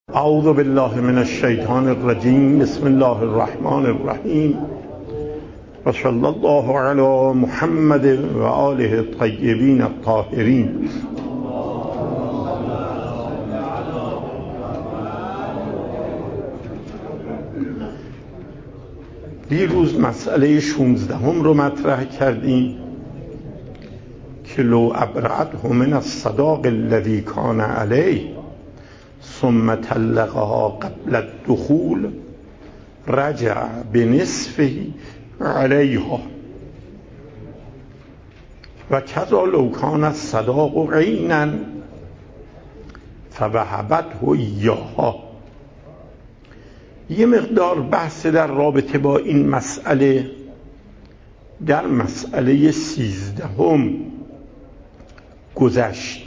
اعوذ بالله من الشیطان الرجیم. بسم الله الرحمن الرحیم و صلی الله علی محمد و آله الطیبین الطاهرین. دیروز مسئله 16 رو مطرح کردیم که لو ابرعته من الصداق الذي كان عليه ثم طلقها قبل الدخول رجع بنصفه عليها و كذا لو كان الصداق عينا فوهبته إياها. یه مقدار بحث در رابطه با این مسئله در مسئله 13 گذشت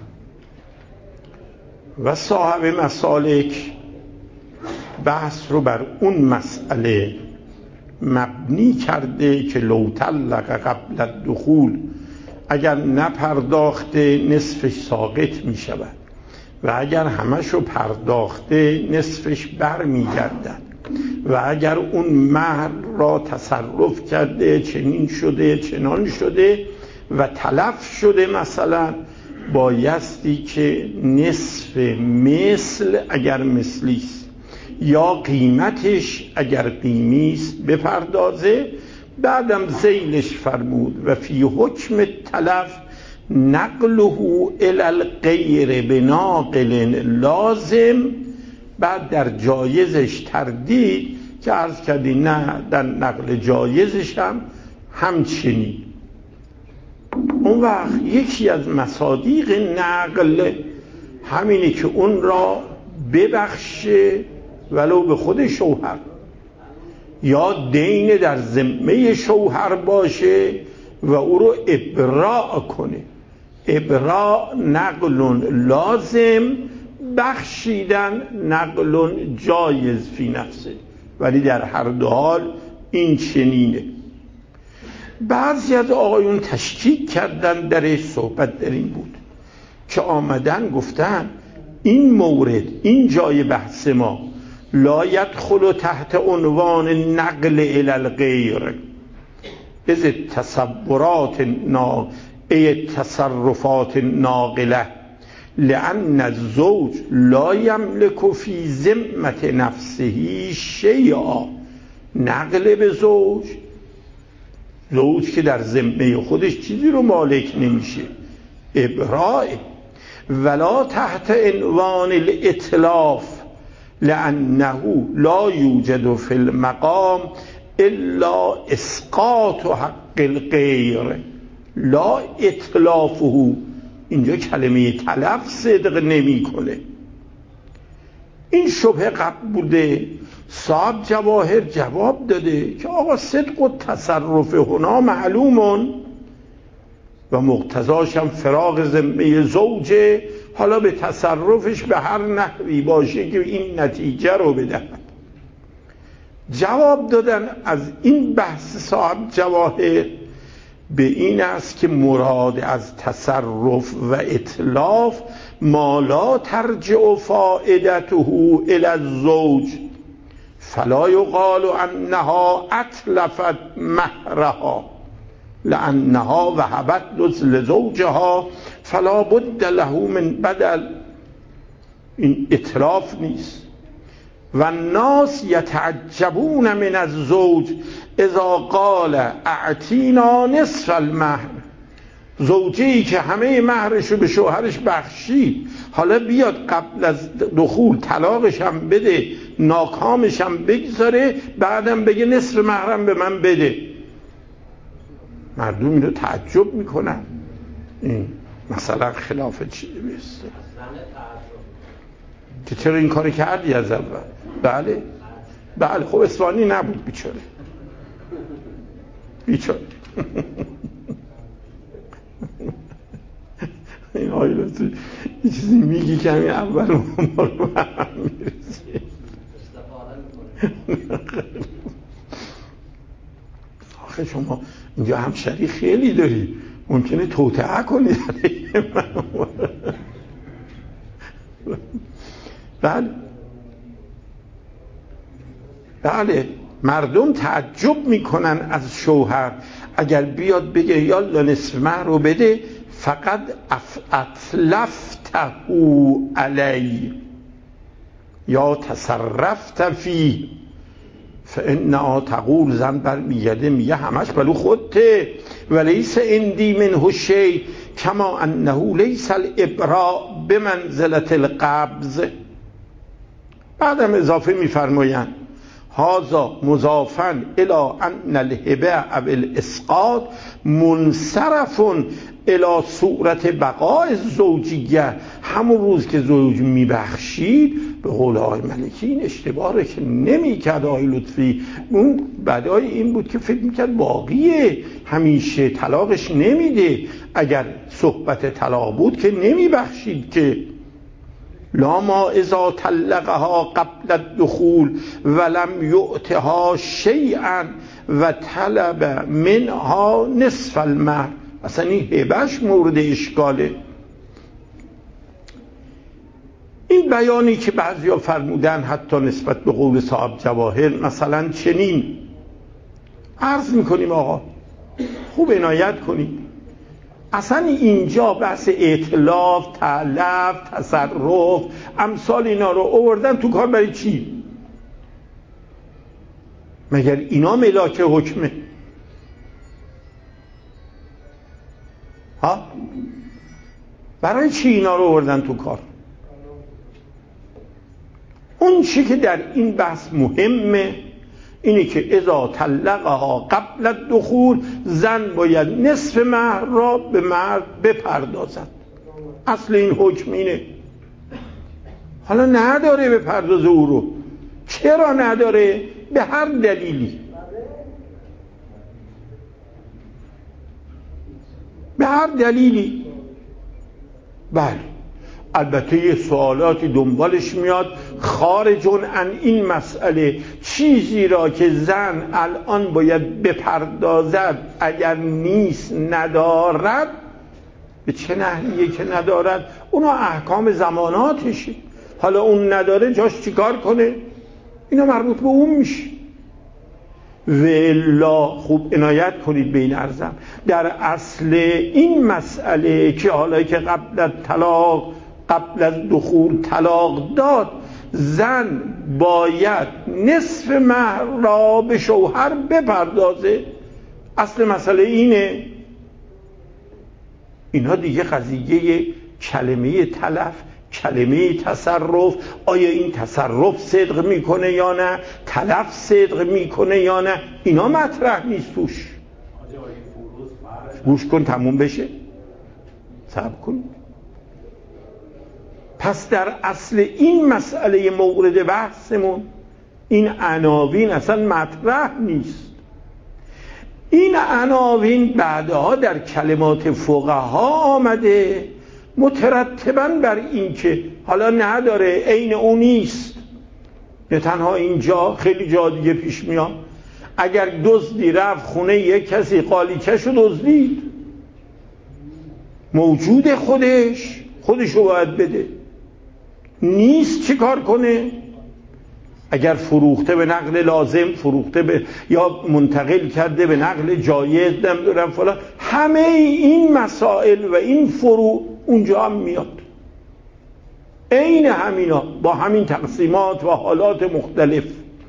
و صاحب مسالک بحث رو بر اون مسئله مبنی کرده که لو طلق قبل الدخول، اگر نپرداخته نصفش ساقط می شود و اگر همشو پرداخته نصفش بر می گردد و اگر اون مهر را تصرف کرده چنین شده چنان شده و تلف شده، مثلا بایستی که نصف مثل اگر مثلیست یا قیمتش اگر قیمیست بپردازه. بعدم ذیلش فرمود و فی حکم تلف نقله الی الغیر بناقل لازم. بعد در جایزش تردید که عرض کردی نه، در نقل جایزش هم همچنین. اون وقت یکی از مصادیق نقل همینه که اون را ببخشه ولو به خود شوهر، یا دین در ذمه شوهر باشه و او رو ابراء کنه. ابراء نقل لازم، بخشیدن نقل جایز فی نفسه، ولی در هر دو حال این چنینه. بعضی از آقایون تشکیک کردن درش، صحبت در این بود که آمدن گفتن این مورد، این جای بحث ما لا يدخل تحت عنوان نقل الی الغیر از تصرفات ناقله، لأن الزوج لا يملك في ذمة نفسه شیئا. نقل به زوج که در ذمه خودش چیزی رو مالک نمیشه، ابراء. ولا تحت عنوان الاتلاف لأنه لا يوجد في المقام الا اسقاط حق الغیر لا اتلافه. اینجا کلمه تلف صدق نمی کنه. این شبهه قبل بوده. صاحب جواهر جواب داده که آقا صدق و تصرف هنا معلومون و مقتضاش هم فراغ ذمه زوجه، حالا به تصرفش به هر نحوی باشه که این نتیجه رو بدهد. جواب دادن از این بحث صاحب جواهر به این است که مراد از تصرف و اتلاف ما لا ترجع فائدته الی الزوج، فلا یقال انها اتلفت مهرها لانها وهبت لزوجها فلا بد له من بدل. این اتلاف نیست. و الناس یتعجبون من الزوج اذا قال اعطینا نصف المهر. زوجی که همه مهرش رو به شوهرش بخشید، حالا بیاد قبل از دخول طلاقش هم بده، ناکامش هم بگذاره، بعدم بگه نصف مهرم به من بده. مردم اینو تعجب میکنن. این مثلا خلاف چیه بیسته که چرا این کاری کردی از اول؟ بله خب اسفانی نبود بیچاره این آیلاتو یه چیزی میگی که همین اول ما رو هم میرسی. آخه شما اینجا همشری خیلی داری، ممکنه توطئه کنی. بله مردم تعجب میکنن از شوهر اگر بیاد بگه یالا نصف مهر رو بده، فقط اتلفته علی یا تصرفت فی، فانها تقول، زن برمیگرده میگه همش بلو خودته، ولیس عندی منه شیء کما انه لیس الابراء بمنزلة القبض. بعدم اضافه میفرمایند هذا مضافا الى ان الهبه او الاسقاط منصرف الى صورت بقاء الزوجیه. همون روز که زوج میبخشید، به قول آقای ملکی این اشتباهه که نمیکرد آقای لطفی، اون بدای این بود که فکر میکرد باقیه، همیشه طلاقش نمیده. اگر صحبت طلاق بود که نمیبخشید که. لا ما اذا طلقها قبل الدخول ولم یؤتها شیئا و طلب منها نصف المهر. اصلا این هبهش مورد اشکاله. این بیانی که بعضیا فرمودن حتی نسبت به قول صاحب جواهر مثلا چنین عرض میکنیم آقا خوب عنایت کنیم، اصلا اینجا بحث ائتلاف، تلف، تصرف، امثال اینا رو آوردن تو کار برای چی؟ مگر اینا ملاک حکمه؟ ها؟ برای چی اینا رو آوردن تو کار؟ اون چی که در این بحث مهمه اینه که اذا طلقها قبل الدخول، زن باید نصف مهر را به مرد بپردازد. اصل این حکم اینه. حالا نداره به پرداز او رو. چرا نداره؟ به هر دلیلی. به هر دلیلی. بله البته یه سوالاتی دنبالش میاد خارجون عن این مسئله، چیزی را که زن الان باید بپردازد اگر نیست ندارد، به چه نحویه که ندارد؟ اونا احکام زماناتشه. حالا اون نداره جاش چیکار کنه؟ اینا مربوط به اون میشه. والله خوب عنایت کنید به این عرضم، در اصل این مسئله که حالا که قبل از دخول طلاق داد، زن باید نصف مهر را به شوهر بپردازه. اصل مسئله اینه. اینا دیگه قضیه کلمه تلف، کلمه تصرف، آیا این تصرف صدق میکنه یا نه، تلف صدق میکنه یا نه، اینا مطرح نیست توش. گوش کن تموم بشه، صبر کن. پس در اصل این مسئله مورد بحثمون این عناوین اصلا مطرح نیست. این عناوین بعدها در کلمات فقها آمده مترتباً بر این که حالا نداره، عین اون نیست. نه تنها اینجا، خیلی جا دیگه پیش میاد. اگر دزدی رفت خونه یک کسی قالیچه‌شو دزدید، موجود خودشو باید بده. نیست چی کار کنه؟ اگر فروخته به نقل لازم، فروخته به یا منتقل کرده به نقل جایز، نمیدونم فلان، همه این مسائل و این فروع اونجا هم میاد. عین همینا با همین تقسیمات و حالات مختلف.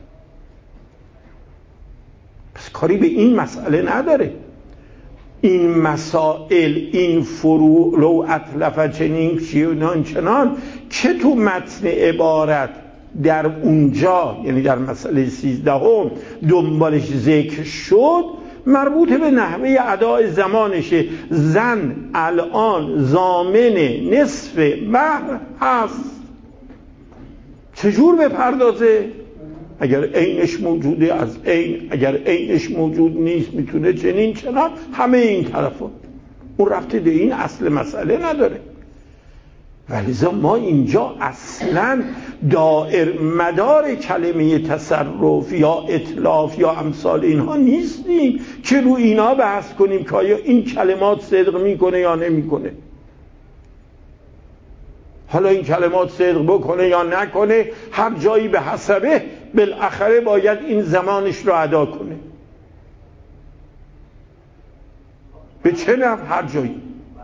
پس کاری به این مسئله نداره. این مسائل، این فروع، لو اطلف چنین چنان که تو متن عبارت در اونجا، یعنی در مسئله 13 دنبالش ذکر شد، مربوط به نحوه اداء زمانشه. زن الان ضامن نصف مهر هست، چجور بپردازه؟ اگر عینش موجوده از عین، اگر عینش موجود نیست میتونه چنین چنان، همه این طرفا. اون رفته به این اصل مسئله نداره. ولیزا ما اینجا اصلا دائر مدار کلمه تصرف یا اتلاف یا امثال اینها نیستیم که رو اینا بحث کنیم که آیا این کلمات صدق میکنه یا نمیکنه. حالا این کلمات صدق بکنه یا نکنه، هر جایی به حسبه بالاخره باید این زمانش رو ادا کنه. به چه نفع؟ هر جایی.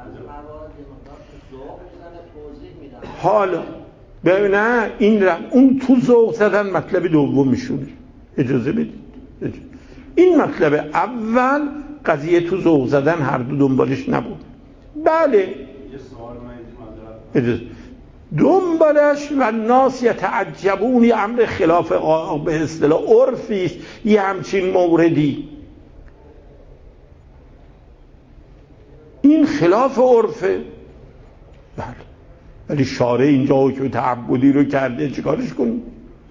حالا نه اون تو ذوق زدن مطلب دومشونه. اجازه بدید. این مطلب اول قضیه تو ذوق زدن هر دو دنبالش نبود. بله دنبالش و ناس یتعجبون امر خلاف به اصطلاح عرفی است یه همچین موردی. این خلاف عرفه. بله ولی شارع اینجا حکم تعبدی رو کرده، چیکارش کنیم؟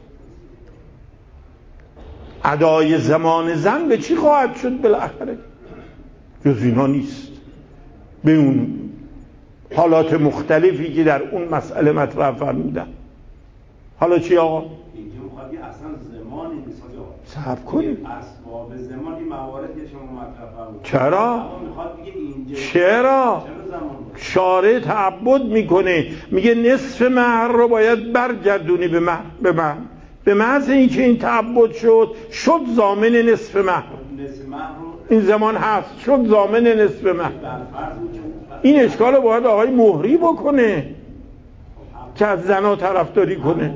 ادای زمان زن به چی خواهد شد بالاخره؟ جز اینا نیست. به اون حالات مختلفی که در اون مسئله مطرح فرمودن. حالا چی آقا؟ اینجا میخواد اصلا زمانی نیست. صبر کنید. اسباب زمان این مواردی شما مطرح فرمودید. چرا؟ میخواد بگه اینجا چرا؟ شارع تعبد میکنه، میگه نصف مهر رو باید برگردونی به محض اینکه این تعبد شد ضامن نصف مهر. این زمان هست، شد ضامن نصف مهر. این اشکال رو باید آقای مهری بکنه که از زنا طرفداری کنه.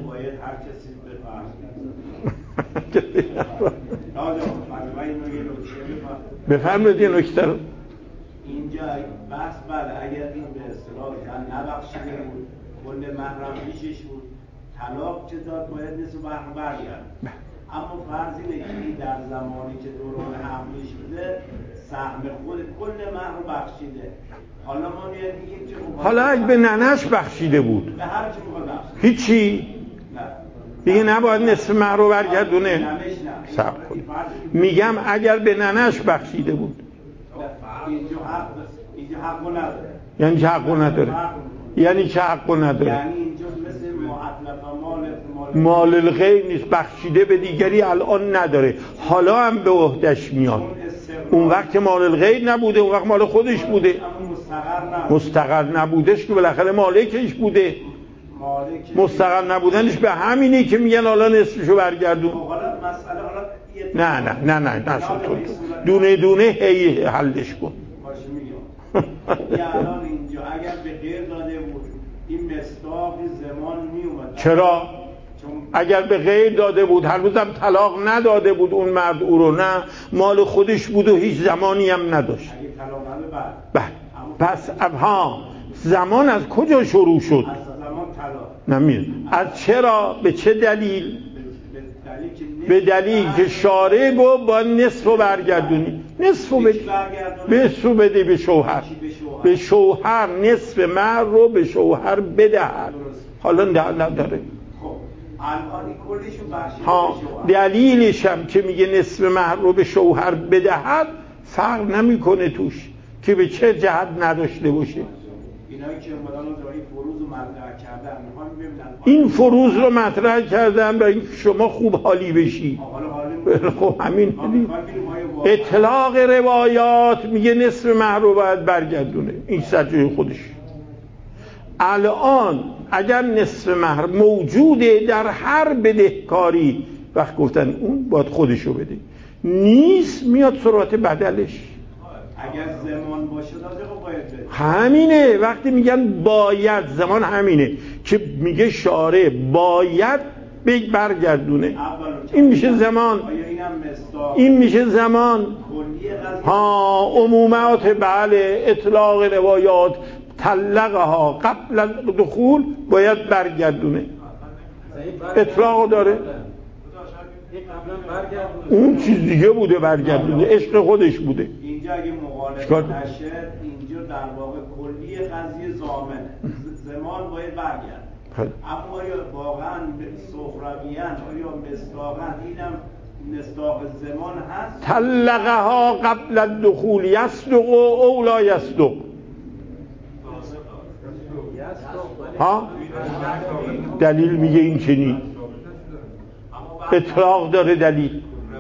بفرمایید یه نکته رو. اینجا بحث اگر این به اصطلاح زن نبخشیده بود، کل محرم پیشش بود، طلاق چه داد باید نصف محرم برگرد. اما فرض اینه که در زمانی که دوران حملش بوده سهم خود کل محرم بخشیده. حالا ما میگیم که حالا اگه به ننش بخشیده بود به هر چی میخواد بخشیده هیچی دیگه نباید نصف مهر رو برگردونه. صبر کن. میگم اگر به ننش بخشیده بود اینجا حقو نداره. یعنی چه حقو نداره؟ یعنی چه حقو نداره؟ یعنی اینجا مثل معطلق مال الغیر نیست، بخشیده به دیگری الان نداره، حالا هم به عهدش میاد. اون وقت مال الغیر نبوده، اون وقت مال خودش بوده. مستقر نبودش که بالاخره مالکش بوده. مستقر نبودنش به همینی که میگن حالا نصفشو برگردون. نه دونه دونه هی حلش کن. الان اینجا اگر به غیر داده بود این مصداق زمان میومد. چرا؟ اگر به غیر داده بود، هر روزم طلاق نداده بود اون مرد او رو، نه مال خودش بود و هیچ زمانی هم نداشت. اگه طلاق نداده بله. پس زمان از کجا شروع شد؟ از زمان طلاق. نمی‌دونم. از چرا؟ به چه دلیل؟ به دلیل که شارع گفت با نصف رو برگردونی. نصف رو بده به شوهر. به شوهر نصف مهر رو به شوهر بدهد. حالا نداره. دلیلش هم که میگه نصف مهر رو به شوهر بدهد فرق نمیکنه توش که به چه جهت نداشته باشه. این فروض رو مطرح کردن برای اینکه شما خوب حالی بشی. خب همین اطلاق روایات میگه نصف مهر رو باید برگردونه. این سجای خودش. الان اگر نصف مهر موجوده در هر بدهکاری، وقت گفتن اون باید خودشو بده، نیست میاد سرعت بدلش. اگر زمان باشه داده باید بده. همینه. وقتی میگن باید، زمان همینه که میگه شارع باید برگردونه. این میشه زمان. این میشه زمان. عمومات بله. اطلاق روایات طلقها قبل الدخول باید برگردونه. اطلاق داره. اون چیز دیگه بوده برگردونه، عشق خودش بوده. اینجا اگه مخالفت نشه اینجا در واقع کلی قضیه ضامنه. زمان باید برگرد. اما آیا واقعا سخرویان آیا مصداقا اینم مصداق زمان هست؟ طلقها قبل الدخول یصدق او لا یصدق. ها؟ دلیل میگه این چنین. اطلاق داره دلیل.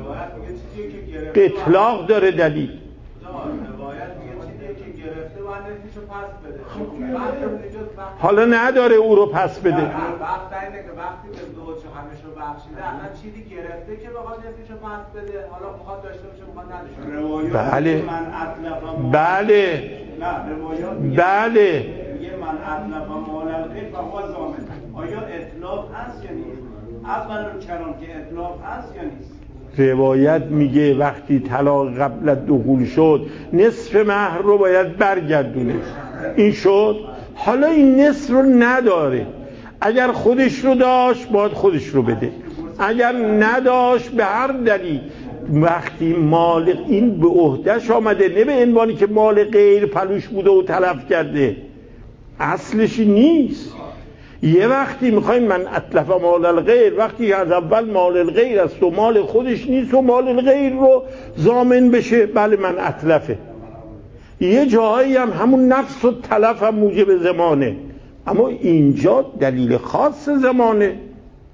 اطلاق داره دلیل. روایت میگه چیزی که گرفته و نفیشو پس بده. حالا نداره او رو پس بده. وقت اینه که وقتی به زوج همشو بخشیده اصلا چیزی گرفته که بخواد نصفشو پس بده، حالا بخواد داشته باشه بخواد نداشته باشه. بله بله میگه من اطلق مال الغیر و هو ضامن. آیا اطلاق هست یا نیست؟ اولا چرا که اطلاق هست یا نیست؟ روایت میگه وقتی طلاق قبل دخول شد نصف مهر رو باید برگردونه. این شد. حالا این نصف رو نداره، اگر خودش رو داشت باید خودش رو بده، اگر نداشت به هر دلیل وقتی مال این به عهدهش آمده، نه به عنوانی که مال غیر پلوش بوده و تلف کرده، اصلش نیست. یه وقتی میخوایم من اتلف مال الغیر، وقتی از اول مال الغیر است و مال خودش نیست و مال الغیر رو ضامن بشه، بله من اتلفه. یه جایی هم همون نفس و تلف هم موجب زمانه، اما اینجا دلیل خاص زمانه. روایت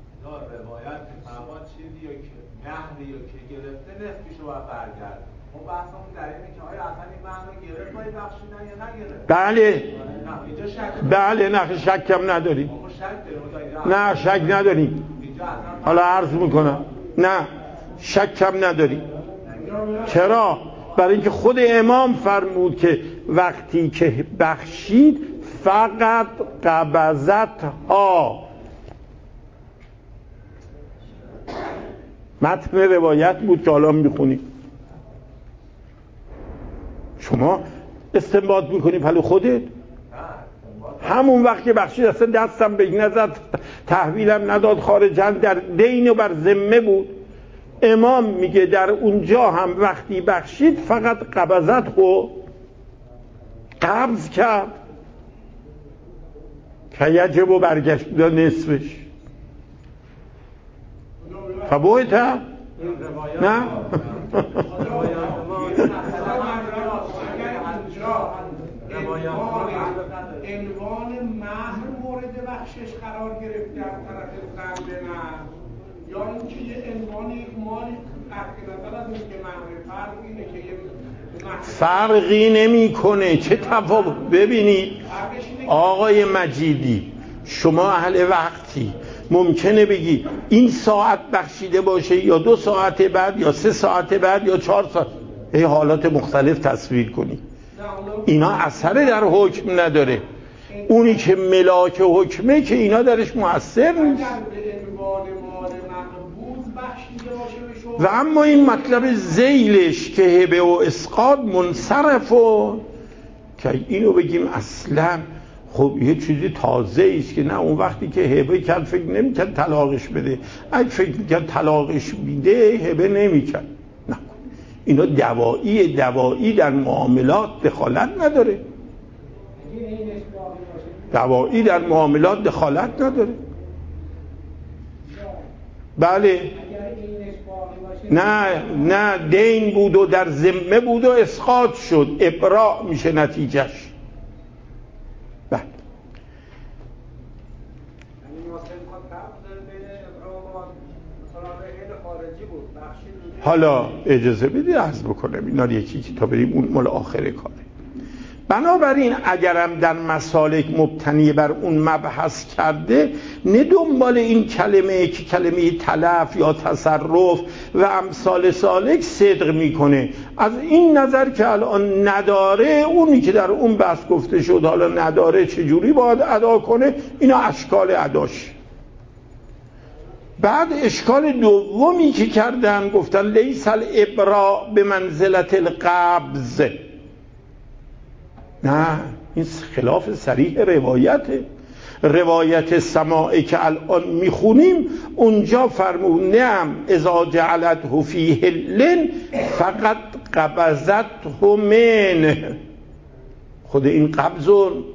فقط چیزی که مهری که گرفته نصفش رو برگرد. ما بحثمون در اینه که آیا اصلا این مهر رو گرفت باید بخشیدن یا نگرفت؟ بله نه شکم نداریم. نه شک نداریم. حالا عرض میکنم نه شکم نداریم. چرا؟ برای اینکه خود امام فرمود که وقتی که بخشید فقط قبضت ها. متن روایت بود که حالا میخونیم. شما استنباط میکنی پلو خودت؟ همون وقت که بخشید اصلا دستم به این نظر تحویلم نداد، خارجن در دین و بر ذمه بود. امام میگه در اونجا هم وقتی بخشید فقط قبضت رو قبض کرد که یجب و برگشت نصفش. فبویت هم؟ نه؟ عنوان مهر مورد بخشش قرار گرفته از طرف زن به مرد، یا اینکه یه عنوان یک مالی تحقیقاً از اینکه مهر فرق اینه که یه فرقی نمی‌کنه. چه تفاوت؟ ببینید آقای مجیدی، شما اهل وقتی ممکنه بگی این ساعت بخشیده باشه یا 2 ساعت بعد یا 3 ساعت بعد یا 4 ساعت، این حالات مختلف تصویر کنی. اینا اثری در حکم نداره. اونی که ملاک حکمه که اینا درش مؤثر نیست. و اما این مطلب ذیلش که هبه و اسقاط منصرف و که اینو بگیم اصلا خب یه چیزی تازه است که نه اون وقتی که هبه کرد فکر نمی‌کرد طلاقش بده، اگه فکر می‌کرد طلاقش میده هبه نمی‌کرد. نه اینا دوایی در معاملات دخالت نداره. دوایی در معاملات دخالت نداره. بله نه دین بود و در ذمه بود و اسقاط شد، ابراء میشه نتیجهش. بله حالا اجازه بدید عرض بکنم اینا یکی تا بریم اون مال آخر کاره. بنابراین اگرم در مسالک مبتنی بر اون مبحث کرده، نه دنبال این کلمه که کلمه تلف یا تصرف و امثال سالک صدق میکنه. از این نظر که الان نداره، اونی که در اون بحث گفته شد حالا نداره چجوری باید ادا کنه، اینا اشکال اداش. بعد اشکال دومی که کردن گفتن لیس الابراء به منزلت القبض. نه این خلاف صریح روایته. روایت سماعی که الان میخونیم اونجا فرمود نعم اذا جعلته فی حل فقط قبضته من. خود این قبض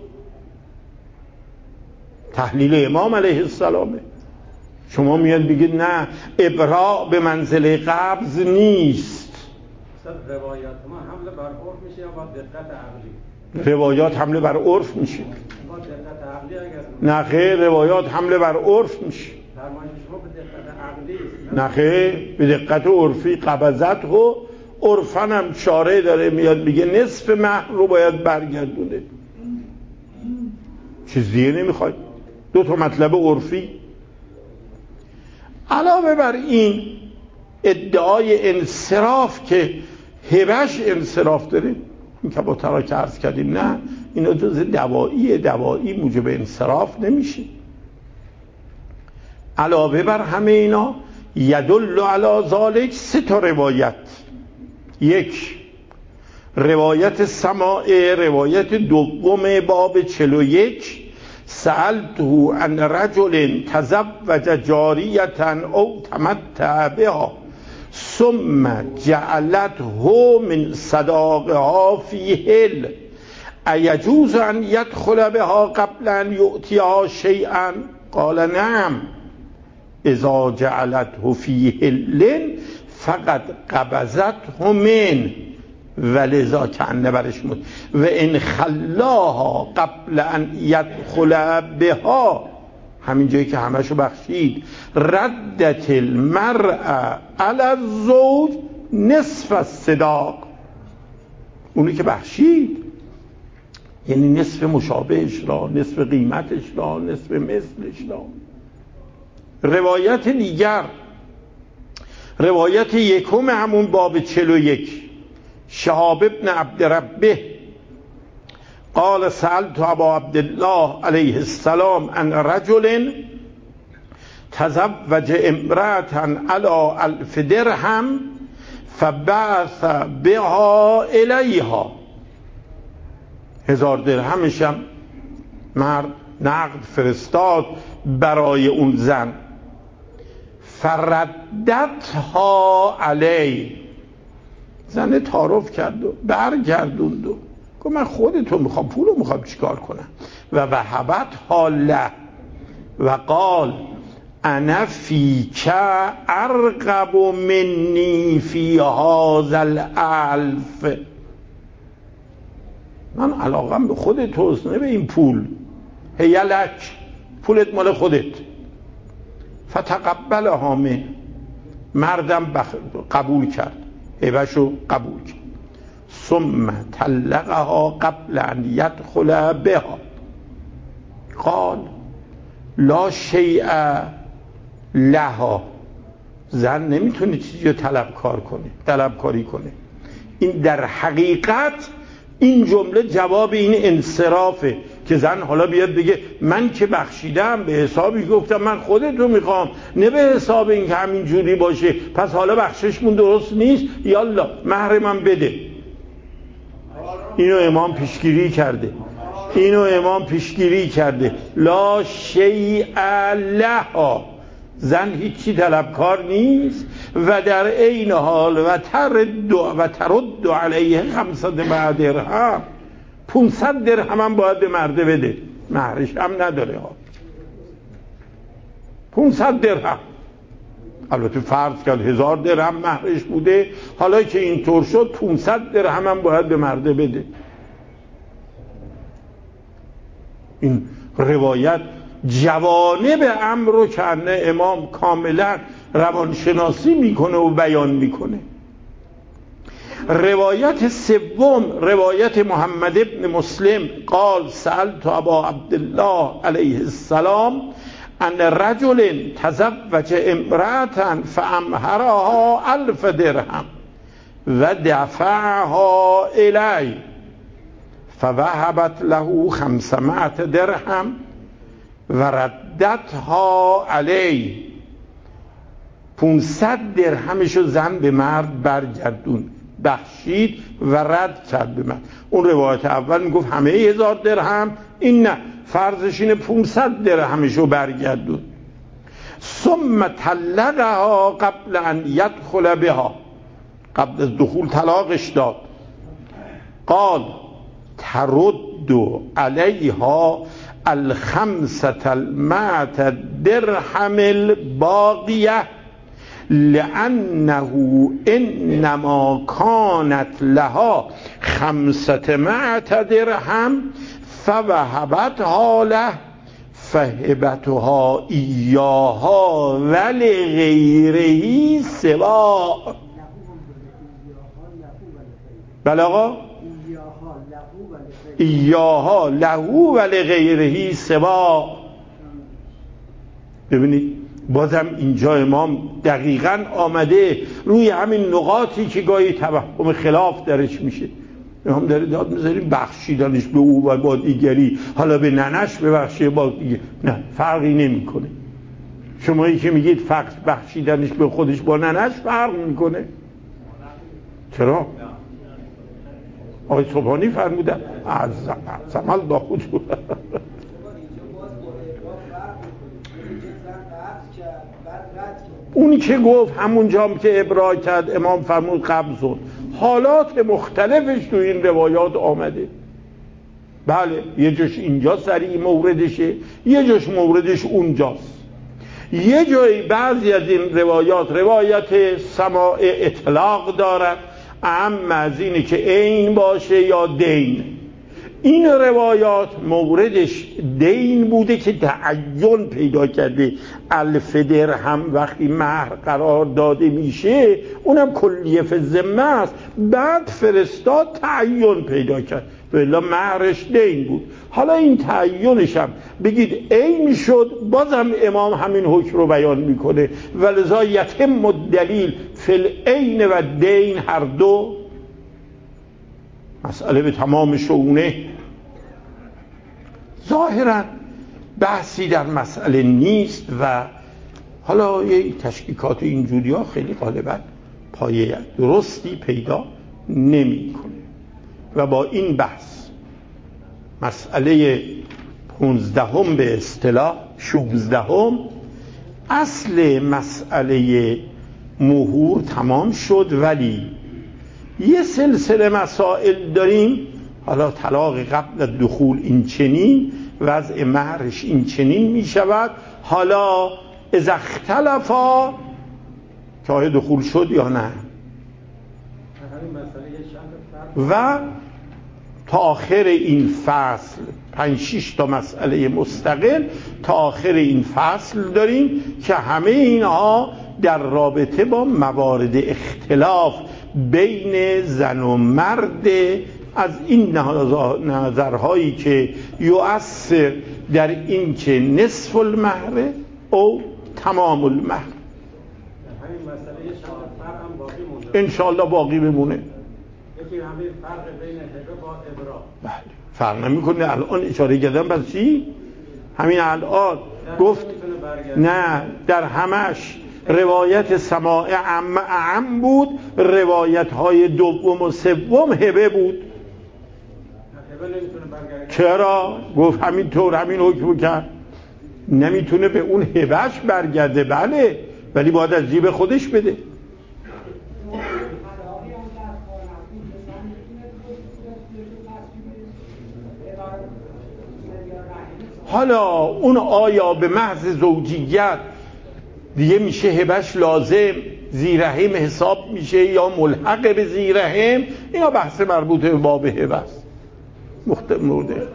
تحلیل امام علیه السلامه. شما میاد بگید نه ابراء به منزله قبض نیست. روایات ما حمله بر عرف میشه یا با دقت عقلی؟ روایات حمله بر عرف میشه. با دقت عقلی اگر نه خیر، روایات حمله بر عرف میشه. فرمان شما به دقت عقلی است. نه خیر، به دقت عرفی. قبضت و عرفن هم شارع داره میاد میگه نصف مهر رو باید برگردونه. چیز دیگه نمیخوای، 2 تا مطلب عرفی. علاوه بر این ادعای انصراف که هبش انصراف داره، این که با ترا که عرض کردیم نه، اینا جز دوایی موجب انصراف نمیشه. علاوه بر همه اینا یدل علی ذالک 3 تا روایت. 1 روایت سماع، روایت دوم باب 41 سألته عن رجل تزوج جاریة او تمتع بها ثم جعلته من صداقها فی حل ایجوز ان یدخل بها قبل ان یؤتیها شیئا؟ قال نعم اذا جعلته فی حل فقد قبضته من ولذا کأن برش مد و ان خلاها قبل ان یدخل بها، همین جایی که همشو بخشید، ردت المرأة علی الزوج نصف الصداق، اونی که بخشید یعنی نصف مشابهش را، نصف قیمتش را، نصف مثلش را. روایت دیگر، روایت یکم همون باب 41 شهاب ابن عبد ربه قال سألت ابا عبدالله علیه السلام عن رجل تزوج امرأة علی 1000 درهم فبعث بها الیها. 1000 درهمشم مرد نقد فرستاد برای اون زن. فردتها علی، زنه تعارف کرد و برگردوند و گفت من خودتو میخوام، پولو میخوام چیکار کنم. و وهبتها له و قال انا فیک ارغب منی فی هذا الالف، من علاقم به خودتوست نه به این پول. هیلک، پولت مال خودت. فتقبلها من، مردم قبول کرد، هبهشو قبول کرد. ثم طلقها قبل ان يدخل بها قال لا شیء لها، زن نمیتونه چیزی رو طلبکاری کنه. این در حقیقت این جمله جواب این انصرافه که زن حالا بیاد بگه من که بخشیدم به حسابی گفتم من خودتو میخوام، نه به حساب این که همین جوری باشه، پس حالا بخششمون درست نیست، یالا مهر من بده. اینو امام پیشگیری کرده. لا شیء لها، زن هیچی طلبکار نیست و در عین حال و ترد علیه 500 درهم، 500 درهم هم باید به مرده بده، مهرش هم نداره ها. 500 درهم، البته فرض کرد 1000 درهم مهرش بوده، حالا که اینطور شد 500 درهم هم باید به مرده بده. این روایت جوانب امر رو که امام کاملا روانشناسی میکنه و بیان میکنه. روایت سوم روایت محمد ابن مسلم قال سألت ابا عبدالله علیه السلام ان رجل تزوج امرأة فامهرها 1000 درهم و دفعها الی فوهبت له 500 درهم و ردتها علی. 500 درهمشو زن به مرد برگردون، بخشید و رد کرد به مرد. اون روایت اول میگفت همه 1000 درهم، این نه، فرضش اینه 500 درهمشو برگردون. ثم طلقها قبل ان يدخل بها، قبل از دخول طلاقش داد. قال ترد علیها 500 درهم الباقیه لأنه انما كانت لها 500 درهم فوهبتها له فهبتها ایاها ولغیره سواء. بله آقا، ایاها لهو و لغیرهی سوا. ببینید بازم اینجا امام دقیقاً آمده روی همین نقاطی که گاهی توهم خلاف درش میشه. امام داره داد میذاریم بخشیدنش به او و با دیگری، حالا به ننش ببخشه با دیگری، نه فرقی نمیکنه. شمایی که میگید فقط بخشیدنش به خودش با ننش فرق میکنه. چرا؟ آقای صبحانی فرمودن عزم الله حضور. اونی که گفت همون جام که ابراز کرد امام فرمود قبضون، حالات مختلفش تو این روایات آمده. بله یه جوش اینجا صریح موردشه، یه جوش موردش اونجاست. یه جایی بعضی از این روایات سماع اطلاق دارد، اما از اینه که عین باشه یا دین. این روایات موردش دین بوده که تعین پیدا کرده. الف درهم وقتی مهر قرار داده میشه اونم کلیه فی الذمه است، بعد فرستاد تعین پیدا کرد، ولی مهرش دین بود. حالا این تعینش هم بگید عین شد، بازم امام همین حکم رو بیان میکنه ولذا یتم الدلیل فی العین و دین، هر دو مسئله به تمام شؤونه. ظاهرا بحثی در مسئله نیست و حالا یه تشکیکات اینجوری ها خیلی غالبا پایه درستی پیدا نمی کنه. و با این بحث مسئله 15 به اصطلاح 16 اصل مسئله مهور تمام شد، ولی یه سلسله مسائل داریم. حالا طلاق قبل دخول این چنین، وضع مهرش این چنین می شود، حالا اذا اختلفا که آیا دخول شد یا نه. و تا آخر این فصل 5-6 تا مسئله مستقل تا آخر این فصل داریم که همه اینها در رابطه با موارد اختلاف بین زن و مرد، از این نظرهایی که یؤثر در این که نصف المهر او تمام المهر. انشاءالله باقی بمونه. یکی همین فرق بین هبه با ابرا. بله فرق نمیکنه. الان اشاره کردم بس چی؟ همین الان گفت نه در همش روایت سماع اعم بود، روایت های دوم و سوم هبه بود. چرا؟ گفت همینطور همین حکم کرد، نمیتونه به اون هبهش برگرده. بله ولی باید از جیب خودش بده. حالا اون آیا به محض زوجیت دیگه میشه هبهش لازم زیرهم حساب میشه یا ملحق به زیرهم؟ اینا بحث مربوط به باب هبه است. مورده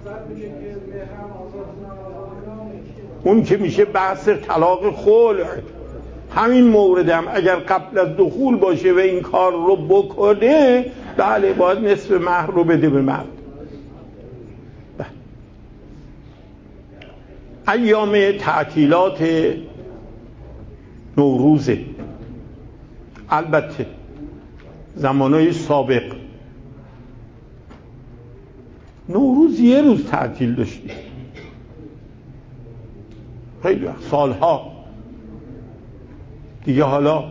اون که میشه بحث طلاق خلع. همین موردم اگر قبل از دخول باشه و این کار رو بکنه، بله باید نصف مهر رو بده به مرد. ایام تعطیلات نوروزه، البته زمانهای سابق نوروز یه روز تعطیل داشتیم، خیلی سالها دیگه. حالا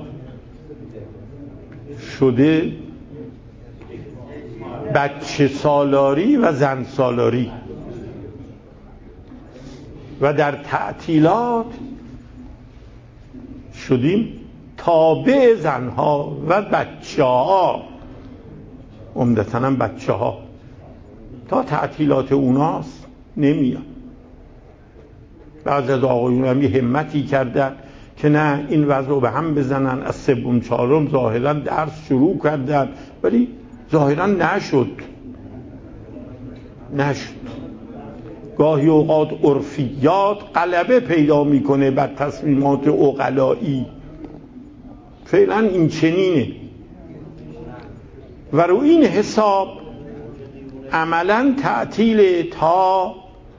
شده بچه سالاری و زن سالاری و در تعطیلات شدیم تابع زنها و بچه ها، عمدتاً هم بچه ها تا تعطیلات اوناست نمیاد. بعض از آقایون هم یه همتی کردن که نه این وضع رو به هم بزنن، از 3-4 ظاهراً درس شروع کردن، ولی ظاهراً نشد. گاهی اوقات عرفیات غلبه پیدا میکنه بر تصمیمات عقلایی. فعلا این چنینه و رو این حساب عملا تعطیل تا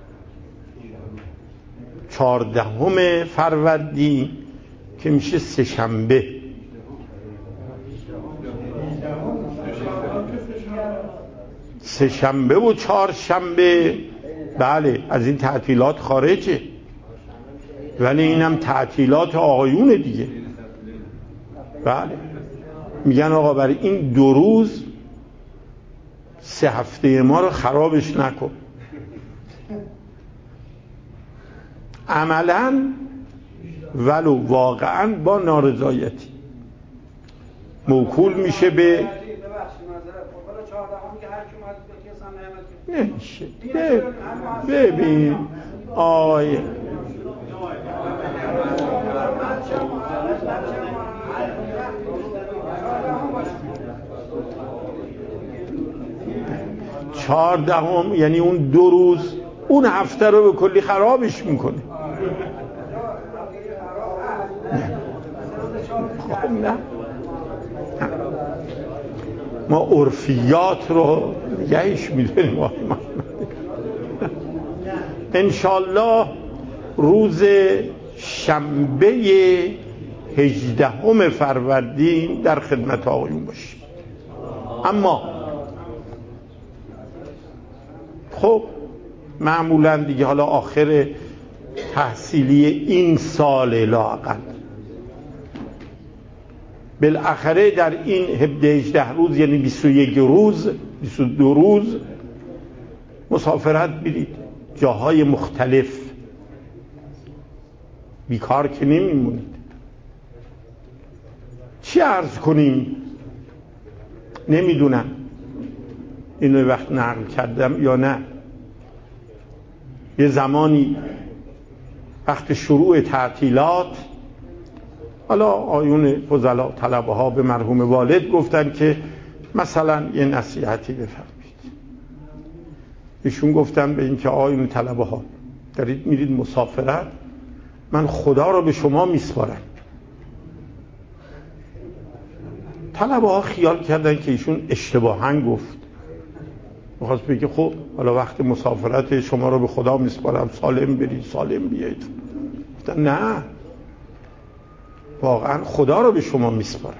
14 فروردین که میشه سه‌شنبه. سه‌شنبه و چهارشنبه بله از این تعطیلات خارجه، ولی اینم تعطیلات آقایون دیگه. بله میگن آقا برای این 2 روز 3 هفته ما رو خرابش نکن. عملا ولو واقعا با نارضایتی موکول میشه به نمیشه. ببین آیه چهاردهم یعنی اون 2 روز اون هفته رو به کلی خرابش میکنه. خب نه ما عرفیات رو نگهش میدونیم. انشالله روز شنبه 18 فروردین در خدمت آقایون باشیم. اما خب معمولا دیگه حالا آخر تحصیلی این سال لااقل بالاخره در این 17-18 روز یعنی 21 روز 22 روز مسافرت برید جاهای مختلف، بیکار که نمیمونید. چی عرض کنیم نمیدونم، اینو وقت نقل کردم یا نه. یه زمانی وقت شروع تعطیلات حالا آیون فضلا طلبه ها به مرحوم والد گفتن که مثلا یه نصیحتی بفرمایید. ایشون گفتن به این که آیون طلبه ها دارید میرید مسافرت، من خدا رو به شما میسپارم. طلبه ها خیال کردن که ایشون اشتباهاً گفت، میخواست بگه خب حالا وقت مسافرت شما رو به خدا میسپارم، سالم برید سالم بیایید. گفتن نه، واقعا خدا رو به شما میسپارم.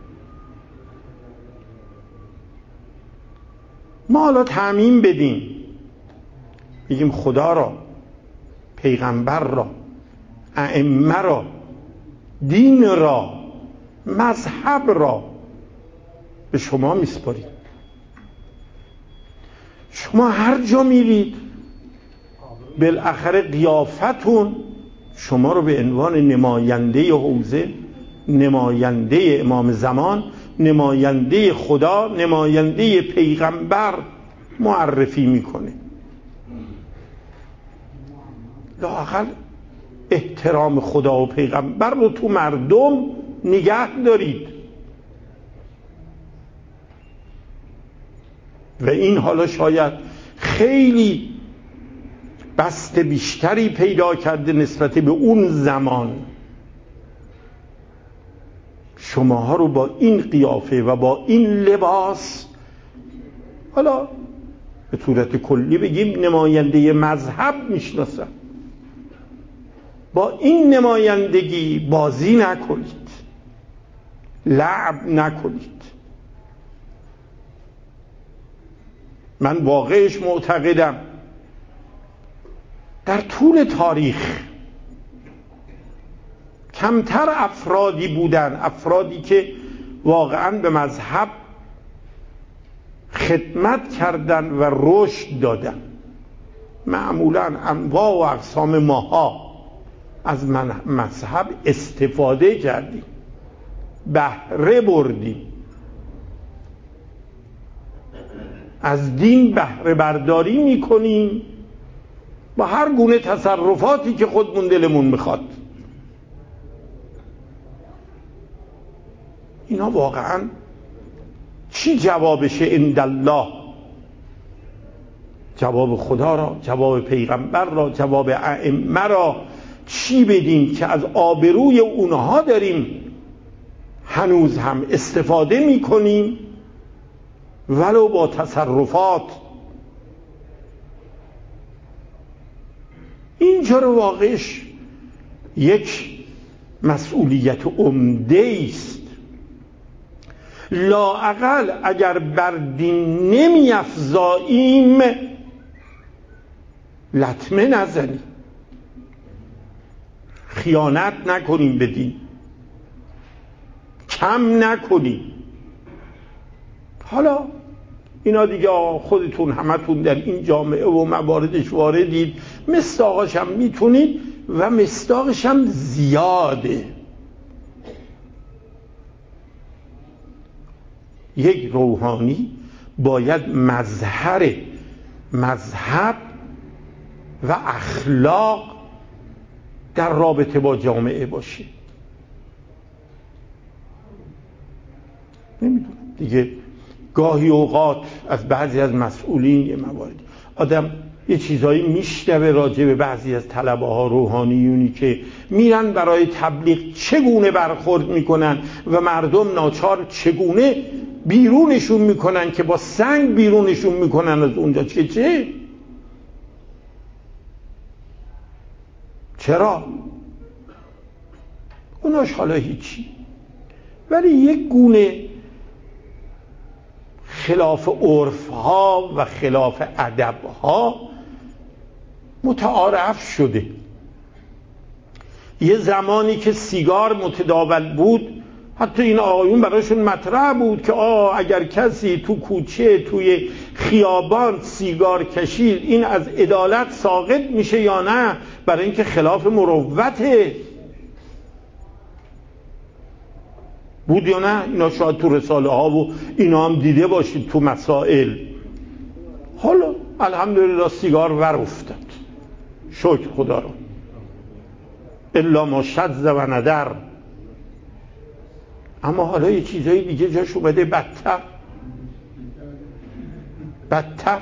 ما حالا تعمیم بدیم، بگیم خدا را، پیغمبر را، ائمه را، دین را، مذهب را به شما میسپاریم. شما هر جا میرید بالاخره قیافتون شما رو به عنوان نماینده حوزه، نماینده امام زمان، نماینده خدا، نماینده پیغمبر معرفی میکنه. لااقل احترام خدا و پیغمبر رو تو مردم نگه دارید. و این حالا شاید خیلی بست بیشتری پیدا کرده نسبت به اون زمان. شماها رو با این قیافه و با این لباس، حالا به صورت کلی بگیم نماینده مذهب میشناسن، با این نمایندگی بازی نکنید، لعب نکنید. من واقعش معتقدم در طول تاریخ کمتر افرادی بودن، افرادی که واقعا به مذهب خدمت کردن و رشد دادن. معمولا انواع و اقسام ماها از مذهب استفاده کردیم، بهره بردیم، از دین بهره برداری میکنیم با هر گونه تصرفاتی که خودمون دلمون میخواد. اینا واقعا چی جوابشه عند الله؟ جواب خدا را، جواب پیغمبر را، جواب ائمه را چی بدیم که از آبروی اونها داریم هنوز هم استفاده میکنیم ولو با تصرفات اینجا رو واقعش یک مسئولیت عمده است. لااقل اگر بر دین نمی افزاییم لطمه نزنیم، خیانت نکنیم به دین، کم نکنیم. حالا اینا دیگه خودتون همتون در این جامعه و مواردش واردید، مصداقش هم میتونید و مصداقش هم زیاده. یک روحانی باید مظهر مذهب و اخلاق در رابطه با جامعه باشه. نمیدونم دیگه، گاهی اوقات از بعضی از مسئولین یه مواردی آدم یه چیزایی میشنوه راجع به بعضی از طلبه ها، روحانیونی که میرن برای تبلیغ چگونه برخورد میکنن و مردم ناچار چگونه بیرونشون میکنن که با سنگ بیرونشون میکنن از اونجا. چرا؟ اوناش حالا هیچی، ولی یک گونه خلاف عرف ها و خلاف ادب ها متعارف شده. یه زمانی که سیگار متداول بود، حتی این آقایون براشون مطرح بود که اگر کسی تو کوچه توی خیابان سیگار کشید این از عدالت ساقط میشه یا نه، برای اینکه خلاف مروته. بود یا نه؟ اینا شاید تو رساله ها و اینا هم دیده باشید تو مسائل. حالا الحمدلله سیگار ور افتاد، شکر خدا رو، الا ما شذ و ندر. اما حالا یه چیزایی دیگه جاش اومده بدتر.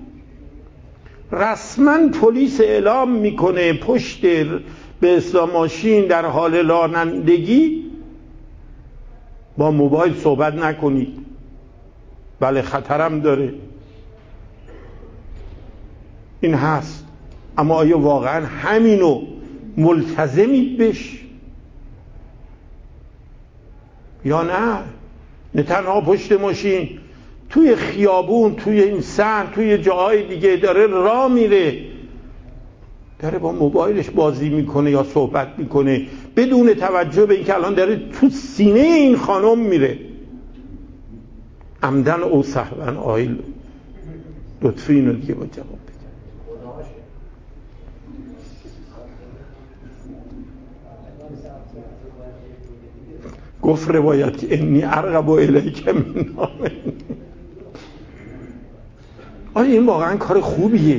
رسما پلیس اعلام میکنه پشت به اصطلاح ماشین در حال رانندگی با موبایل صحبت نکنید، بله خطرم داره. این هست، اما آیا واقعا همینو ملتزمید بش یا نه تنها پشت ماشین توی خیابون، توی این سن، توی جاهای دیگه داره راه میره، داره با موبایلش بازی میکنه یا صحبت میکنه بدون توجه به اینکه الان داره تو سینه این خانم میره. عمدن او سهوا آیل لطفی اینو دیگه با جواب بده. گفت روایت انی ارغب الیک من نام. آیا این واقعا کار خوبیه؟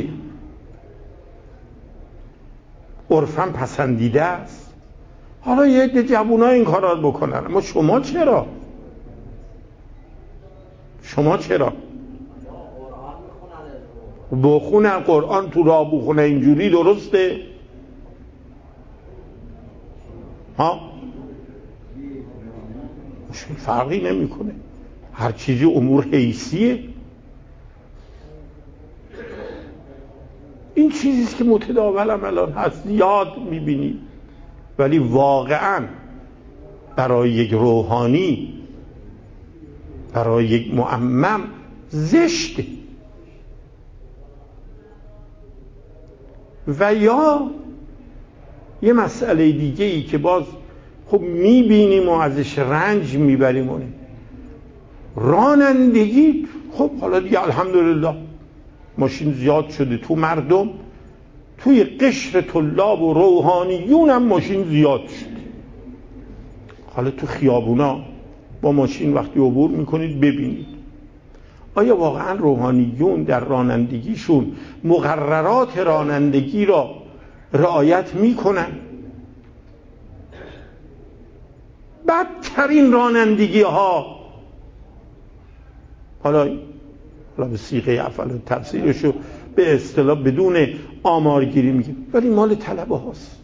عرفاً پسندیده است؟ حالا یه عده جوونا این کارا رو بکنن، اما شما چرا؟ بخونن قرآن تو راه بخونه اینجوری درسته؟ ها؟ فرقی نمیکنه، هر چیزی امور حیثیه. این چیزیست که متداول هم الان هست، یاد میبینید، ولی واقعا برای یک روحانی، برای یک معمم زشته. و یا یه مسئله دیگه ای که باز خب میبینیم و ازش رنج میبریم، رانندگی. خب حالا دیگه الحمدلله ماشین زیاد شده تو مردم، توی قشر طلاب و روحانیون هم ماشین زیاد شده. حالا تو خیابونا با ماشین وقتی عبور میکنید ببینید آیا واقعا روحانیون در رانندگیشون مقررات رانندگی را رعایت میکنن؟ بدترین رانندگی ها، حالا به صیغه افعال و تفسیرشو به اصطلاح بدون آمارگیری میگیم، ولی مال طلبه هاست.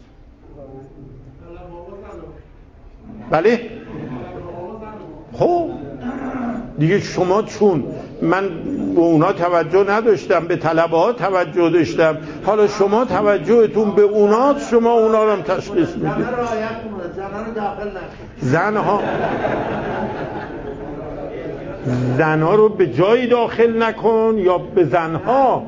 بله؟ خب دیگه شما چون من به اونا توجه نداشتم، به طلبه ها توجه داشتم، حالا شما توجهتون به اونا، شما اونا رو هم تشخیص میدید. زنها رو به جایی داخل نکن یا به زنها.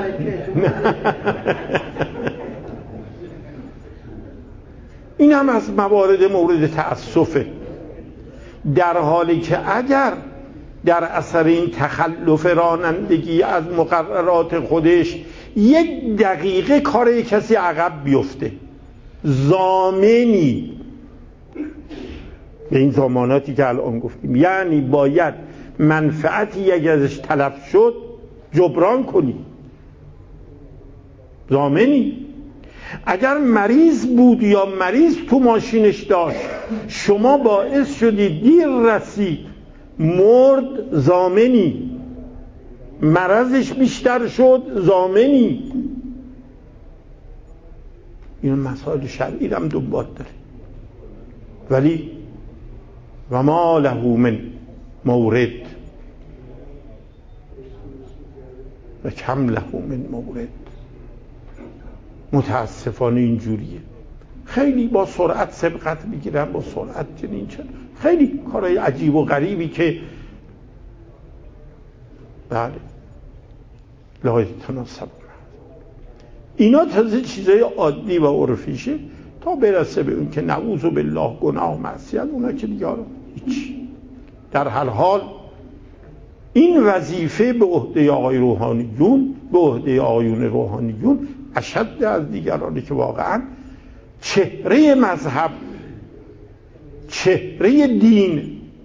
این هم از موارد مورد تأسفه، در حالی که اگر در اثر این تخلف رانندگی از مقررات خودش 1 دقیقه کار کسی عقب بیفته، ضامنی به این ضماناتی که الان گفتیم، یعنی باید منفعتی اگر ازش تلف شد جبران کنی، ضامنی. اگر مریض بود یا مریض تو ماشینش داشت، شما باعث شدی دیر رسید مرد، ضامنی. مرضش بیشتر شد، ضامنی. این مسائل شرعی هم دنبال داره. ولی و ما له من مورد و کم له من مورد. متاسفانه اینجوریه، خیلی با سرعت سبقت میگیرن، با سرعت چنین چه خیلی کارهای عجیب و غریبی که بله لا یتناسب. اینا تازه چیزای عادی و عرفیشه، تا برسه به اون که نعوذ بالله گناه و معصیت، اونا که دیگه هیچ. در هر حال این وظیفه به عهده آقای روحانیون، به عهده آقایون روحانیون اشد از دیگرانی که واقعا چهره مذهب، چهره دین،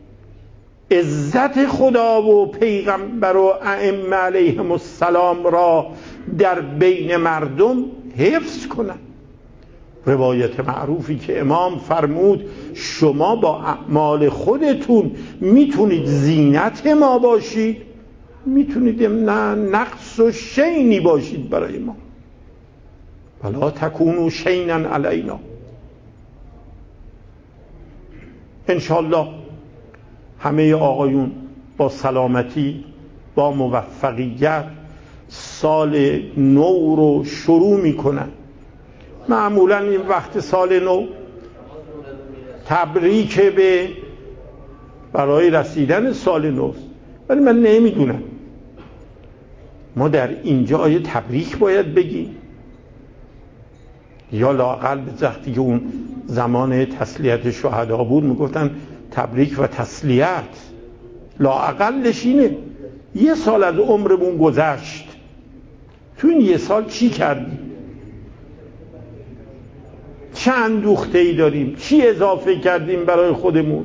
عزت خدا و پیغمبر و ائمه علیهم السلام را در بین مردم حفظ کنند. روایت معروفی که امام فرمود شما با اعمال خودتون میتونید زینت ما باشید، میتونید نه نقص و شینی باشید برای ما، ولا تکونوا شینا علینا. انشالله همه آقایون با سلامتی، با موفقیت سال نو رو شروع میکنن. معمولا این وقت سال نو تبریک به برای رسیدن سال نو، ولی من نمیدونم ما در اینجا آیا تبریک باید بگیم یا لااقل به وقتی که اون زمان تسلیت شهدا بود میگفتن تبریک و تسلیت، لااقلش اینه. 1 سال از عمرمون گذشت، تو این 1 سال چی کردیم؟ چه اندوخته‌ای داریم؟ چی اضافه کردیم برای خودمون؟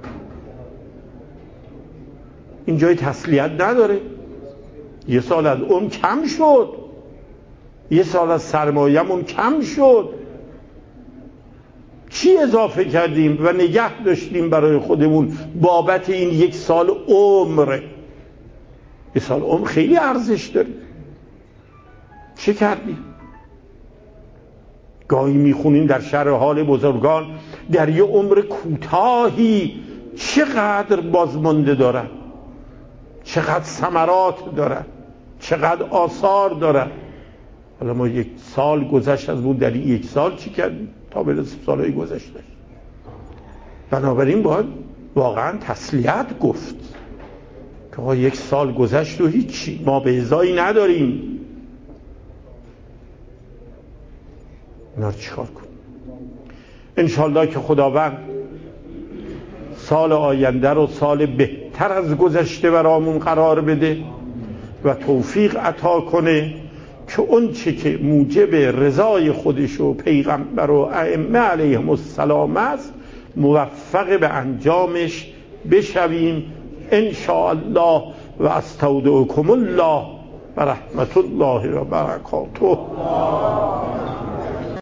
این جای تسلیت نداره. 1 سال از عمر کم شد، 1 سال از سرمایه‌مون کم شد. چی اضافه کردیم و نگه داشتیم برای خودمون بابت این 1 سال عمر؟ 1 سال عمر خیلی ارزش داره. چه کردیم؟ گاهی میخونیم در شرح حال بزرگان در یه عمر کوتاهی چقدر بازمانده دارن، چقدر ثمرات دارن، چقدر آثار دارن. حالا ما 1 سال گذشت از بود، در این 1 سال چی کردیم تا برسیم سالهای گذشته؟ بنابراین باید واقعا تسلیت گفت که 1 سال گذشت و هیچی، ما به ازایی نداریم. اینا رو چیکار کنیم؟ انشالله که خداوند سال آینده رو سال بهتر از گذشته برامون قرار بده و توفیق عطا کنه که اون چه که موجب رضای خودش و پیغمبر و ائمه علیهم السلام است موفق به انجامش بشویم ان شاء الله. و استودعکم الله و رحمت الله و برکاته.